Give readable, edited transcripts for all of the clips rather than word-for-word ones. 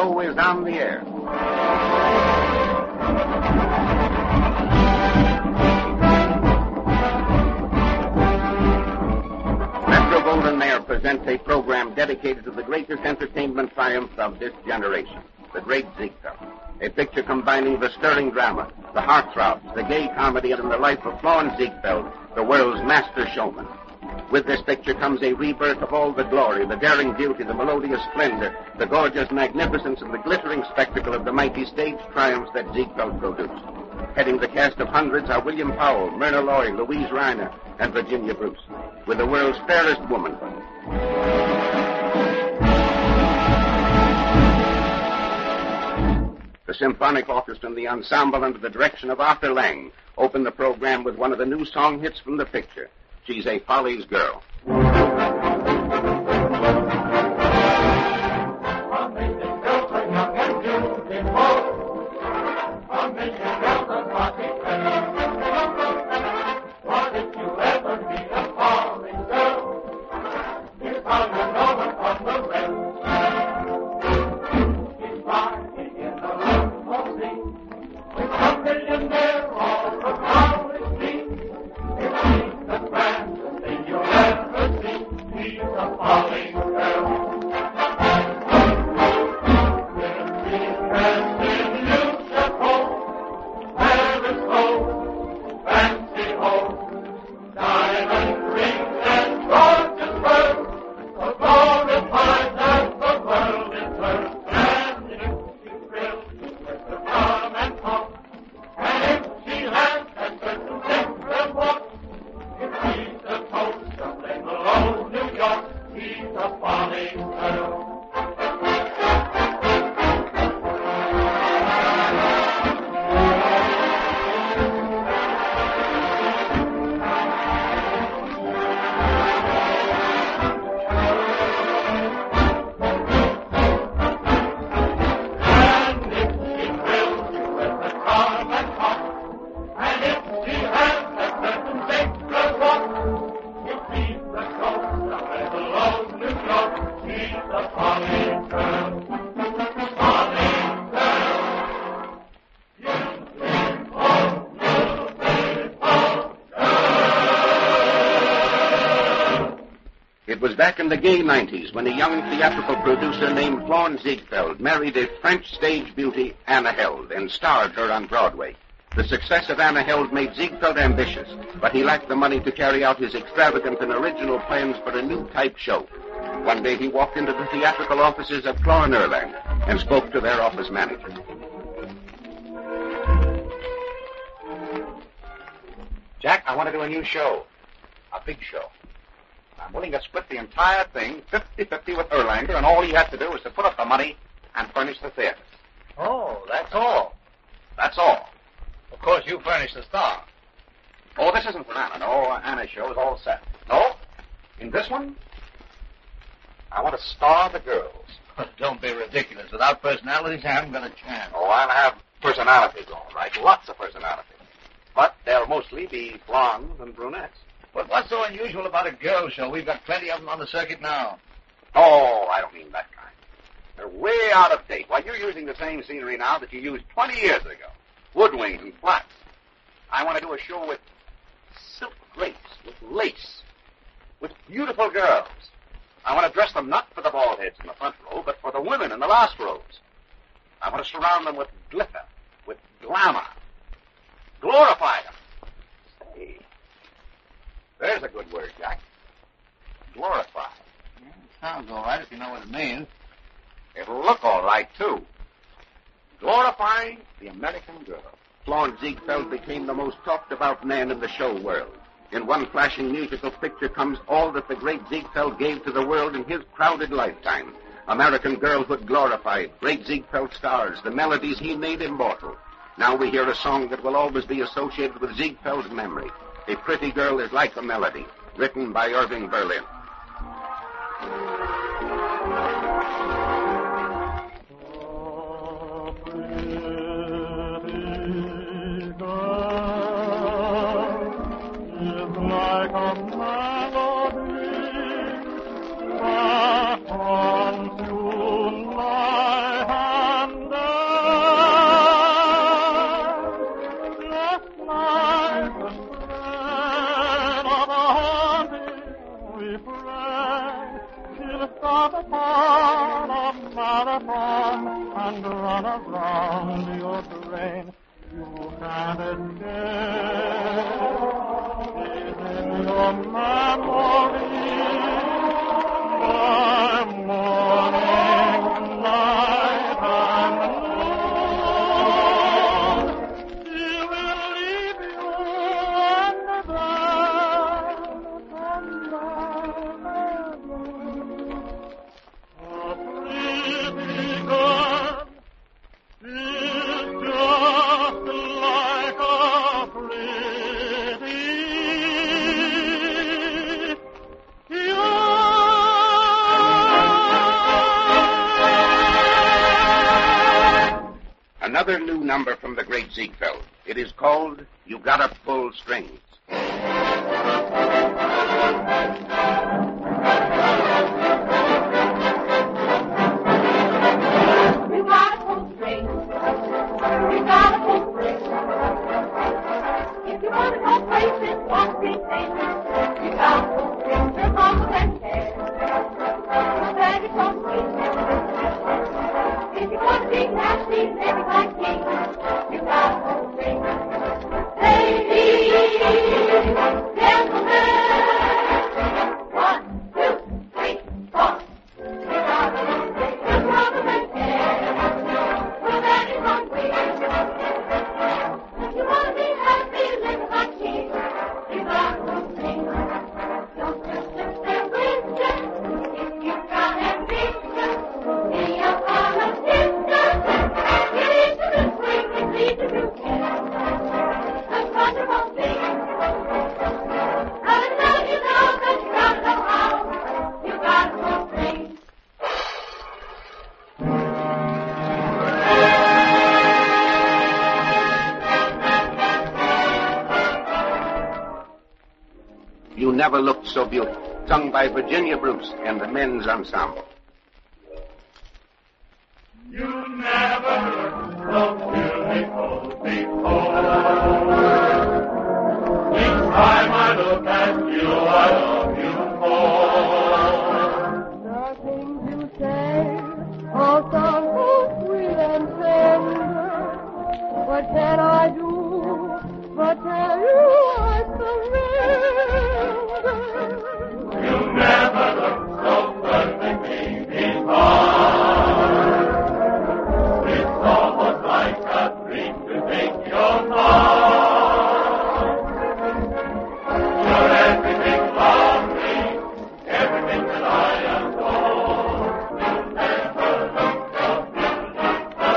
show is on the air. Metro-Goldwyn-Mayer presents a program dedicated to the greatest entertainment triumph of this generation, The Great Ziegfeld. A picture combining the stirring drama, the heartthrobs, the gay comedy, and the life of Florin Ziegfeld, the world's master showman. With this picture comes a rebirth of all the glory, the daring beauty, the melodious splendor, the gorgeous magnificence, and the glittering spectacle of the mighty stage triumphs that Ziegfeld produced. Heading the cast of hundreds are William Powell, Myrna Loy, Louise Reiner, and Virginia Bruce, with the world's fairest womanhood. The Symphonic Orchestra and the ensemble under the direction of Arthur Lang open the program with one of the new song hits from the picture, She's a Folly's Girl. It was back in the gay 90s when a young theatrical producer named Florin Ziegfeld married a French stage beauty, Anna Held, and starred her on Broadway. The success of Anna Held made Ziegfeld ambitious, but he lacked the money to carry out his extravagant and original plans for a new type show. One day he walked into the theatrical offices of Florin Erlang and spoke to their office manager. Jack, I want to do a new show. A big show. I'm willing to split the entire thing 50-50 with Erlanger, and all he has to do is to put up the money and furnish the theaters. Oh, that's all. That's all. Of course, you furnish the star. Oh, this isn't for Anna. No, Anna's show is all set. No, in this one, I want to star the girls. Don't be ridiculous. Without personalities, I haven't got a chance. Oh, I'll have personalities, all right. Lots of personalities. But they'll mostly be blondes and brunettes. But what's so unusual about a girl show? We've got plenty of them on the circuit now. Oh, I don't mean that kind. They're way out of date. Why, you're using the same scenery now that you used 20 years ago. Wood wings and flats. I want to do a show with silk drapes, with lace, with beautiful girls. I want to dress them not for the bald heads in the front row, but for the women in the last rows. I want to surround them with glitter, with glamour. Glorify them. Say, there's a good word, Jack. Glorify. Yeah, sounds all right if you know what it means. It'll look all right, too. Glorifying the American girl. Florin Ziegfeld became the most talked-about man in the show world. In one flashing musical picture comes all that the great Ziegfeld gave to the world in his crowded lifetime. American girlhood glorified, great Ziegfeld stars, the melodies he made immortal. Now we hear a song that will always be associated with Ziegfeld's memory. A Pretty Girl is Like a Melody, written by Irving Berlin. Another new number from the great Ziegfeld. It is called You Gotta Pull Strings. You gotta pull strings. You gotta pull strings. If you wanna go places, walk these things. You gotta pull strings. They're longer than hair. That is all strings. If you wanna be nasty, maybe like me, you gotta pull strings. Ladies, gentlemen, 1, 2, 3, 4. You gotta pull strings. They're longer than hair. That is all strings. If you wanna be happy, live like me, you gotta pull strings. Don't just sit there with them. If you got ambition, be a politician. Get into the swing and lead the new cat. That's wonderful thing. And now you know that you gotta know how. You gotta pull strings. You Never Looked So Beautiful, sung by Virginia Bruce and the Men's Ensemble. You never looked so beautiful before. Each time I look at you, I love you more. The things you say are so sweet and tender. What can I do but tell you I surrender? You never looked so perfectly before. It's almost like a dream to take your heart. You're everything lovely, everything that I adore. You never looked so beautiful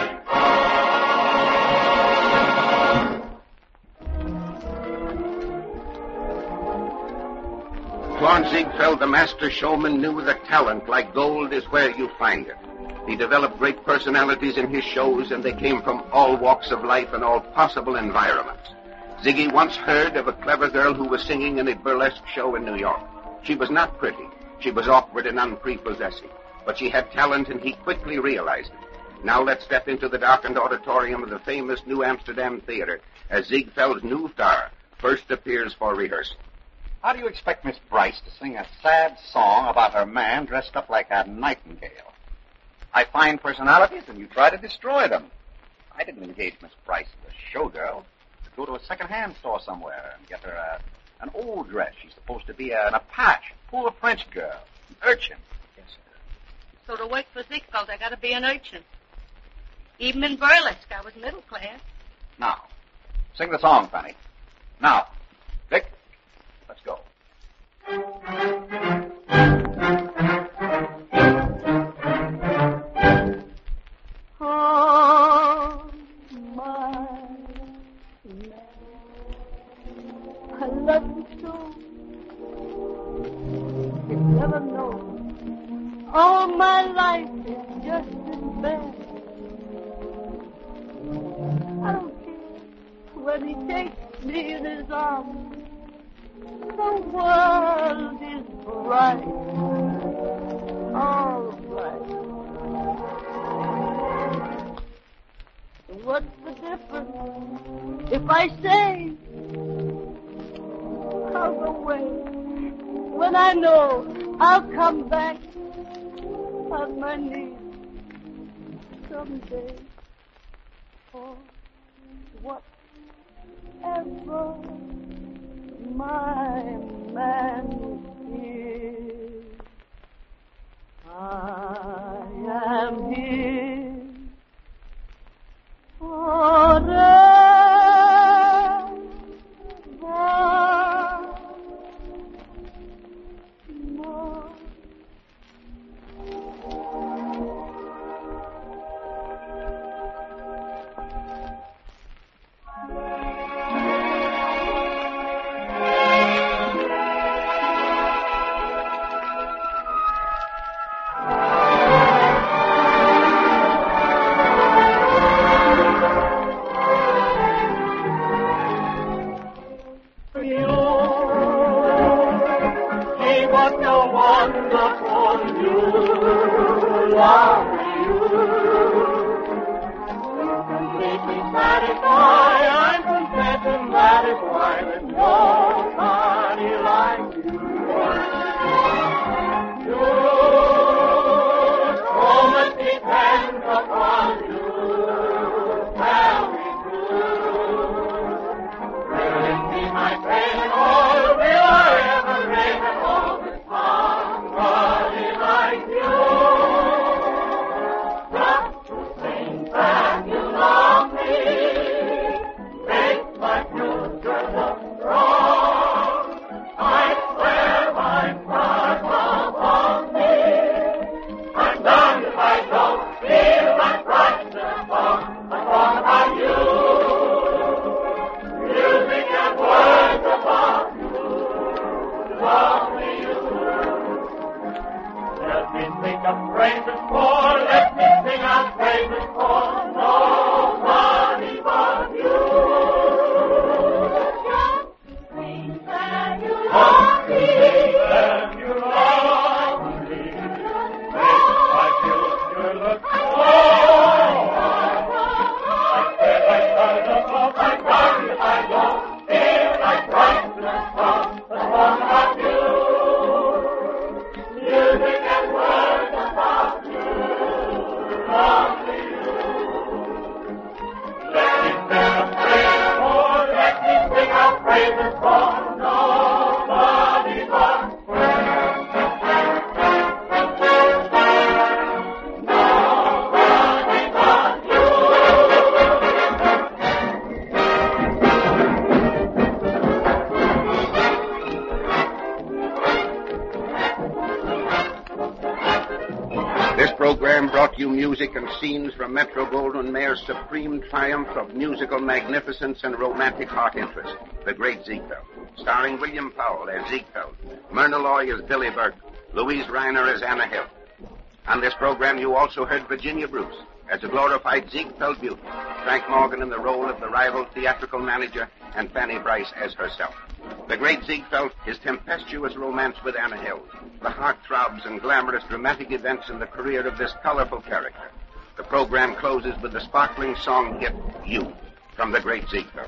before. Claude Ziegfeld, the master showman, knew that talent, like gold, is where you find it. He developed great personalities in his shows, and they came from all walks of life and all possible environments. Ziggy once heard of a clever girl who was singing in a burlesque show in New York. She was not pretty. She was awkward and unprepossessing. But she had talent, and he quickly realized it. Now let's step into the darkened auditorium of the famous New Amsterdam Theater as Ziegfeld's new star first appears for rehearsal. How do you expect Miss Bryce to sing a sad song about her man dressed up like a nightingale? I find personalities and you try to destroy them. I didn't engage Miss Bryce as a showgirl. To go to a second-hand store somewhere and get her an old dress. She's supposed to be an Apache, poor French girl, an urchin. Yes, sir. So to work for Ziegfeld, I got to be an urchin. Even in burlesque, I was middle class. Now, sing the song, Fanny. Now, Vic, let's go. Oh, my man, I love you so. You never know. All my life is just as bad. I don't care when he takes me in his arms. The world is bright, all bright. What's the difference if I say I'll go away when I know I'll come back on my knees someday? For whatever my same man who is. I am his forever. Music and scenes from Metro-Goldwyn-Mayer's supreme triumph of musical magnificence and romantic heart interest, The Great Ziegfeld, starring William Powell as Ziegfeld, Myrna Loy as Billy Burke, Louise Reiner as Anna Hill. On this program, you also heard Virginia Bruce as a glorified Ziegfeld beauty, Frank Morgan in the role of the rival theatrical manager, and Fanny Bryce as herself. The Great Ziegfeld, his tempestuous romance with Anna Hill, the heartthrobs and glamorous dramatic events in the career of this colorful character. The program closes with the sparkling song hit, You, from The Great Ziegfeld,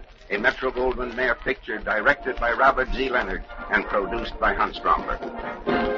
a Metro-Goldwyn-Mayer picture directed by Robert Z. Leonard and produced by Hans Stromberg.